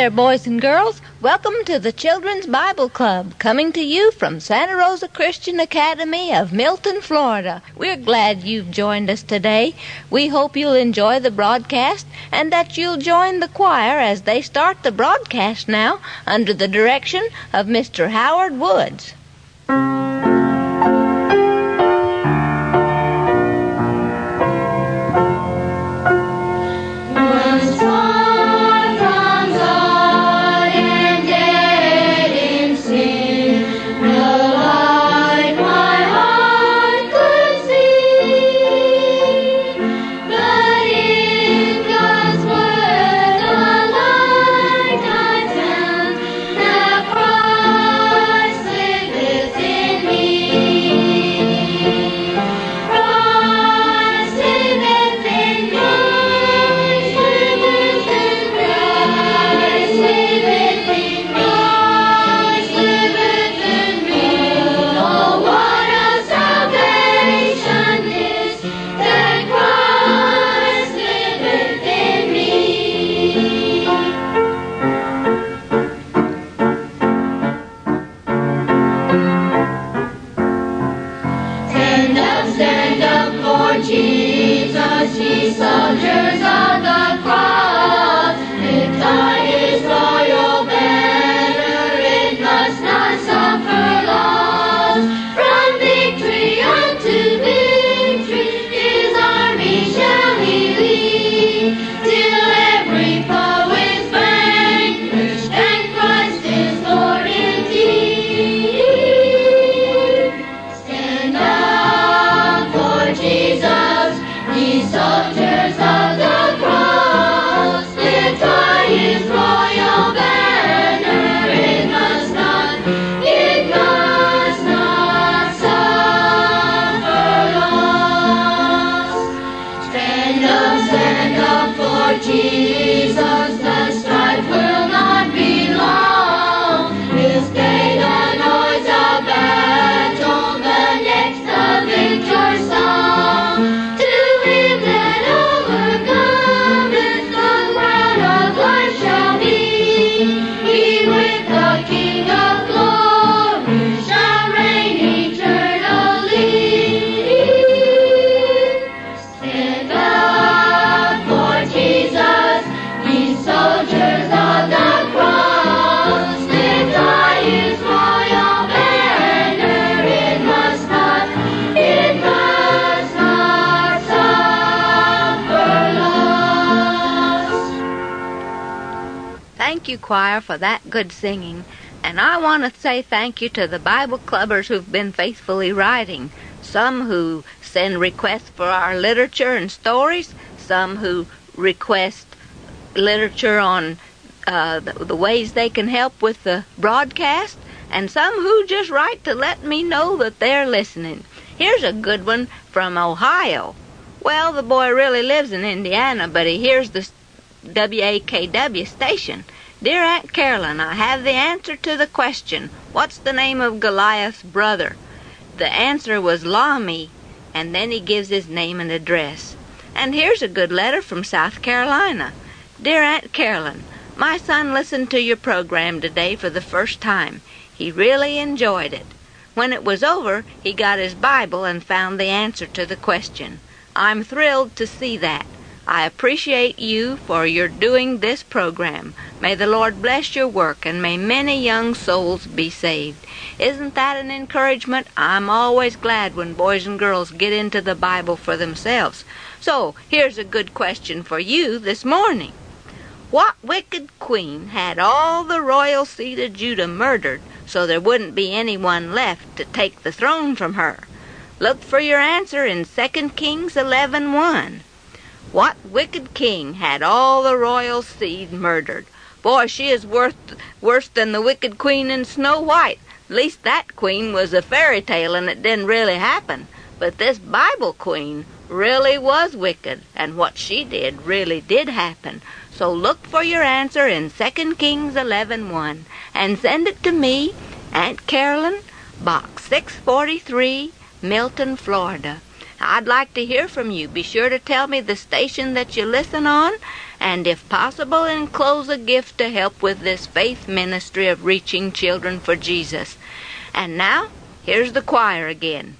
there, boys and girls. Welcome to the Children's Bible Club, coming to you from Santa Rosa Christian Academy of Milton, Florida. We're glad you've joined us today. We hope you'll enjoy the broadcast and that you'll join the choir as they start the broadcast now under the direction of Mr. Howard Woods. Thank you, choir, for that good singing. And I want to say thank you to the Bible clubbers who've been faithfully writing. Some who send requests for our literature and stories, some who request literature on the ways they can help with the broadcast, and some who just write to let me know that they're listening. Here's a good one from Ohio. Well, the boy really lives in Indiana, but he hears the WAKW station. Dear Aunt Carolyn, I have the answer to the question, what's the name of Goliath's brother? The answer was Lami, and then he gives his name and address. And here's a good letter from South Carolina. Dear Aunt Carolyn, my son listened to your program today for the first time. He really enjoyed it. When it was over, he got his Bible and found the answer to the question. I'm thrilled to see that. I appreciate you for your doing this program. May the Lord bless your work, and may many young souls be saved. Isn't that an encouragement? I'm always glad when boys and girls get into the Bible for themselves. So, here's a good question for you this morning. What wicked queen had all the royal seed of Judah murdered so there wouldn't be anyone left to take the throne from her? Look for your answer in 2 Kings 11:1. What wicked king had all the royal seed murdered? Boy, she is worse than the wicked queen in Snow White. At least that queen was a fairy tale and it didn't really happen. But this Bible queen really was wicked, and what she did really did happen. So look for your answer in 2 Kings 11:1 and send it to me, Aunt Carolyn, Box 643, Milton, Florida. I'd like to hear from you. Be sure to tell me the station that you listen on, and if possible enclose a gift to help with this faith ministry of reaching children for Jesus. And now, here's the choir again.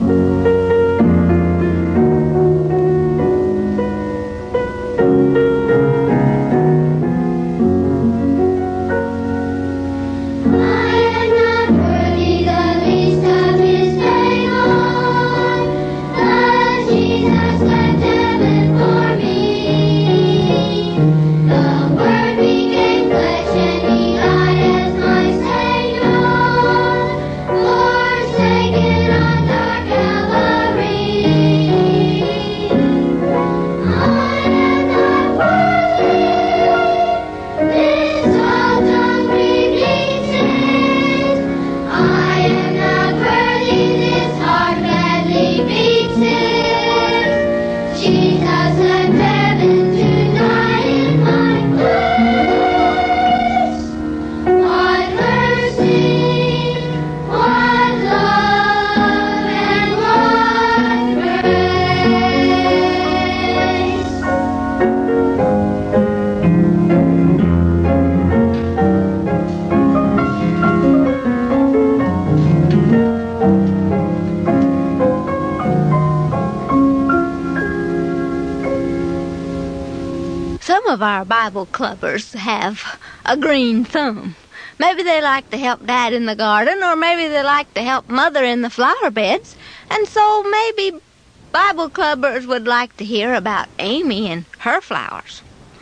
Some of our Bible clubbers have a green thumb. Maybe they like to help Dad in the garden, or maybe they like to help Mother in the flower beds. And so maybe Bible clubbers would like to hear about Amy and her flowers.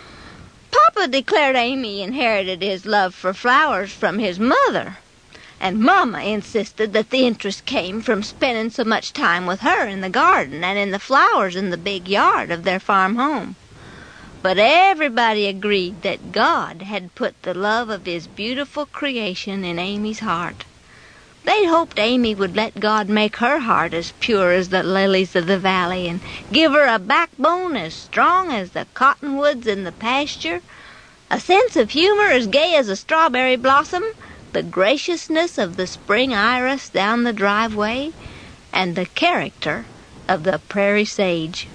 Papa declared Amy inherited his love for flowers from his mother, and Mama insisted that the interest came from spending so much time with her in the garden and in the flowers in the big yard of their farm home. But everybody agreed that God had put the love of his beautiful creation in Amy's heart. They'd hoped Amy would let God make her heart as pure as the lilies of the valley and give her a backbone as strong as the cottonwoods in the pasture, a sense of humor as gay as a strawberry blossom, the graciousness of the spring iris down the driveway, and the character of the prairie sage.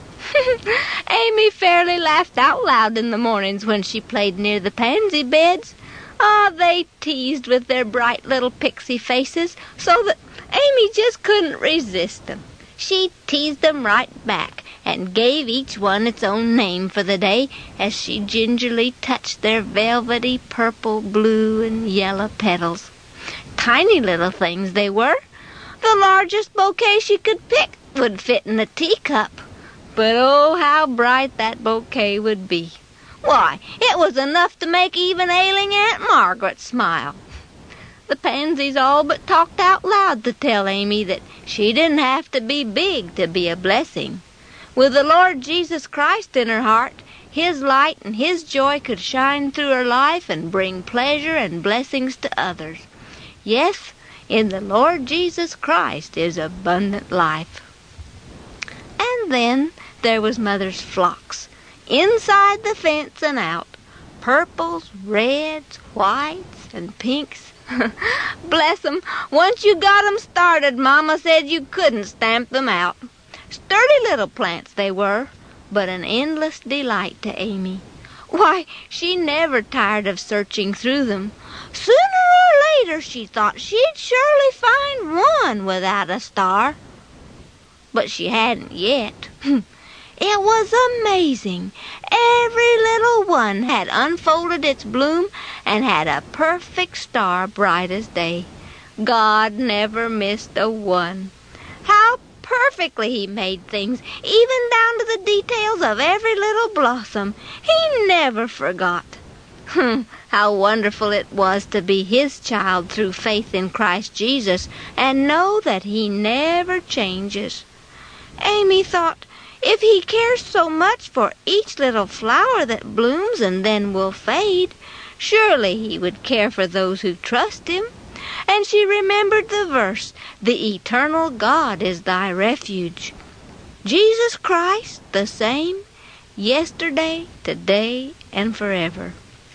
Amy fairly laughed out loud in the mornings when she played near the pansy beds. They teased with their bright little pixie faces so that Amy just couldn't resist them. She teased them right back and gave each one its own name for the day as she gingerly touched their velvety purple, blue, and yellow petals. Tiny little things they were. The largest bouquet she could pick would fit in a teacup. But oh, how bright that bouquet would be. Why, it was enough to make even ailing Aunt Margaret smile. The pansies all but talked out loud to tell Amy that she didn't have to be big to be a blessing. With the Lord Jesus Christ in her heart, his light and his joy could shine through her life and bring pleasure and blessings to others. Yes, in the Lord Jesus Christ is abundant life. And then there was Mother's phlox, inside the fence and out, purples, reds, whites, and pinks. Bless 'em, once you got 'em started, Mama said you couldn't stamp them out. Sturdy little plants they were, but an endless delight to Amy. Why, she never tired of searching through them. Sooner or later, she thought she'd surely find one without a star. But she hadn't yet. It was amazing. Every little one had unfolded its bloom and had a perfect star bright as day. God never missed a one. How perfectly he made things, even down to the details of every little blossom. He never forgot. How wonderful it was to be his child through faith in Christ Jesus and know that he never changes. Amy thought, if he cares so much for each little flower that blooms and then will fade, surely he would care for those who trust him. And she remembered the verse, "The eternal God is thy refuge." Jesus Christ the same, yesterday, today, and forever.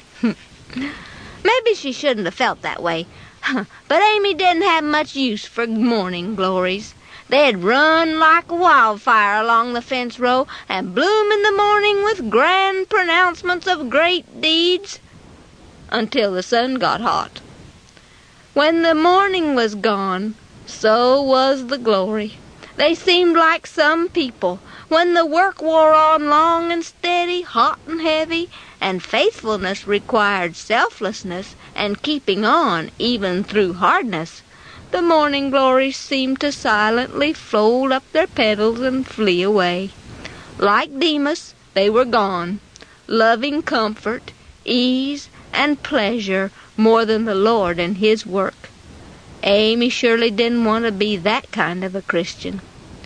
Maybe she shouldn't have felt that way, but Amy didn't have much use for morning glories. They'd run like wildfire along the fence row and bloom in the morning with grand pronouncements of great deeds until the sun got hot. When the morning was gone, so was the glory. They seemed like some people when the work wore on long and steady, hot and heavy, and faithfulness required selflessness and keeping on even through hardness. The morning glories seemed to silently fold up their petals and flee away. Like Demas, they were gone, loving comfort, ease, and pleasure more than the Lord and His work. Amy surely didn't want to be that kind of a Christian.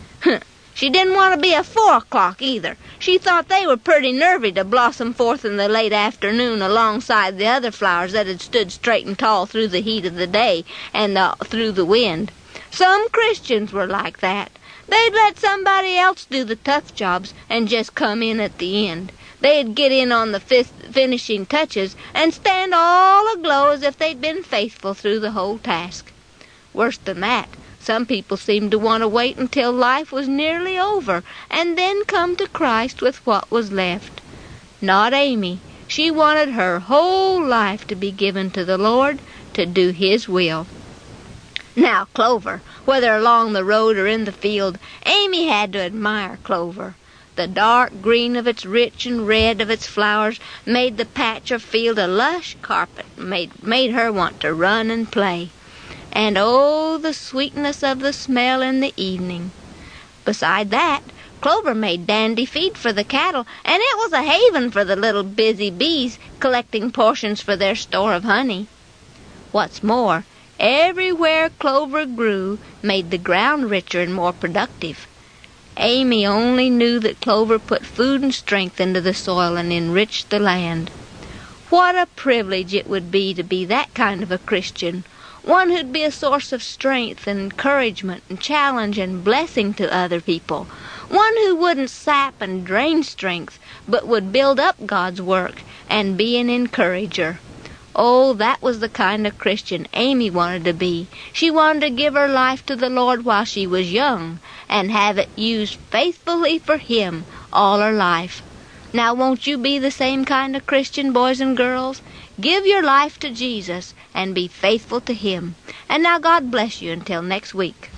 She didn't want to be a 4 o'clock either. She thought they were pretty nervy to blossom forth in the late afternoon alongside the other flowers that had stood straight and tall through the heat of the day and through the wind. Some Christians were like that. They'd let somebody else do the tough jobs and just come in at the end. They'd get in on the finishing touches and stand all aglow as if they'd been faithful through the whole task. Worse than that, some people seemed to want to wait until life was nearly over and then come to Christ with what was left. Not Amy. She wanted her whole life to be given to the Lord to do His will. Now, Clover, whether along the road or in the field, Amy had to admire Clover. The dark green of its rich and red of its flowers made the patch or field a lush carpet, made her want to run and play. And oh, the sweetness of the smell in the evening. Beside that, Clover made dandy feed for the cattle, and it was a haven for the little busy bees collecting portions for their store of honey. What's more, everywhere Clover grew made the ground richer and more productive. Amy only knew that Clover put food and strength into the soil and enriched the land. What a privilege it would be to be that kind of a Christian, one who'd be a source of strength and encouragement and challenge and blessing to other people, one who wouldn't sap and drain strength, but would build up God's work and be an encourager. Oh, that was the kind of Christian Amy wanted to be. She wanted to give her life to the Lord while she was young and have it used faithfully for Him all her life. Now, won't you be the same kind of Christian, boys and girls? Give your life to Jesus and be faithful to Him. And now God bless you until next week.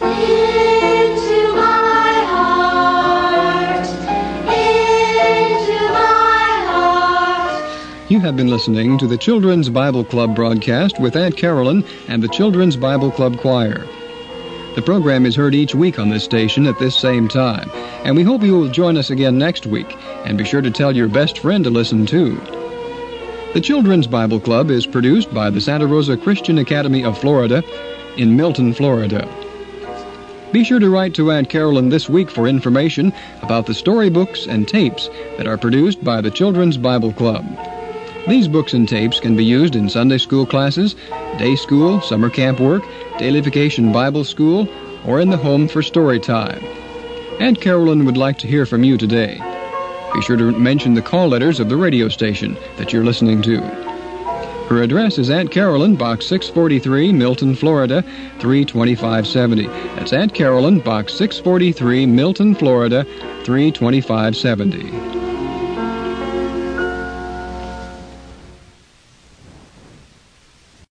Into my heart, into my heart. You have been listening to the Children's Bible Club broadcast with Aunt Carolyn and the Children's Bible Club Choir. The program is heard each week on this station at this same time, and we hope you will join us again next week, and be sure to tell your best friend to listen too. The Children's Bible Club is produced by the Santa Rosa Christian Academy of Florida in Milton, Florida. Be sure to write to Aunt Carolyn this week for information about the storybooks and tapes that are produced by the Children's Bible Club. These books and tapes can be used in Sunday school classes, day school, summer camp work, daily vacation Bible school, or in the home for story time. Aunt Carolyn would like to hear from you today. Be sure to mention the call letters of the radio station that you're listening to. Her address is Aunt Carolyn, Box 643, Milton, Florida, 32570. That's Aunt Carolyn, Box 643, Milton, Florida, 32570.